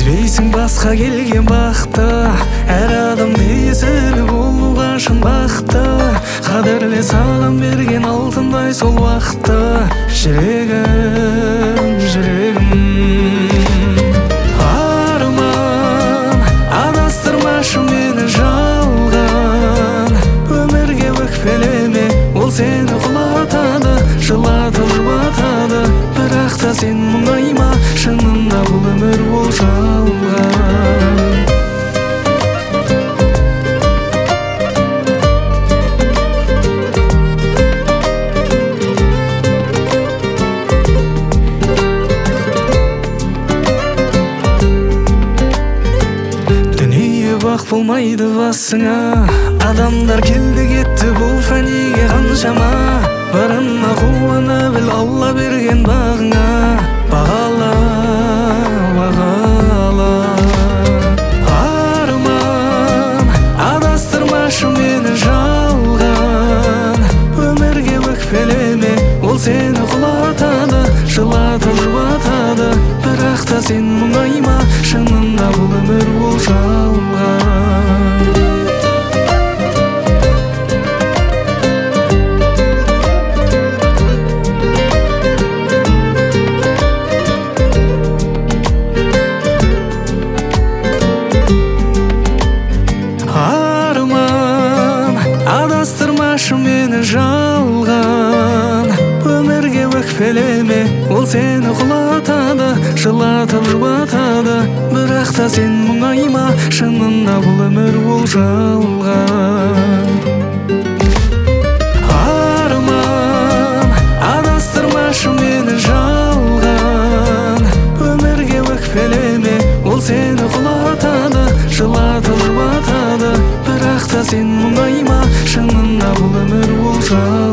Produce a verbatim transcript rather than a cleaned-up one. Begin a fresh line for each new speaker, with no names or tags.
Сезбейсің басқа келген бақытты, әр адам тиесілі болуға шын бақытты. Қадірле саған берген алтындай сол уақытты. Жүрегім, жүрегім арман, адастырмашы мені жалған. Өмірге өкпелеме, ол сені құлатады, жылатып жұбатады. Бірақ та сен мұңайма, шынында бұл өмір ол жалған. Бақ болмайды басыңа, адамдар келді кетті бұл фәниге қаншама. Барына қуана біл, Алла берген бағыңа бағала, бағала. Арман, адастырмашы мені жалған. Өмірге өкпелеме, ол сені құлатады, жылатып жұбатады. Бірақ та сен мұңайма, шынында бұл өмір ол жалған. Арман, адастырмашы мені жалған. Өмірге өкпелеме, ол сені құлатады, жылатып жұбатады. Бірақ та сен мұңайма, шынында бұл өмір ол жалған. Арман, адастырмашы мені жалған. Өмірге өкпелеме, ол сені құлатады, жылатып жұбатады. Бірақ та сен мұңайма, шынында бұл өмір ол жалған.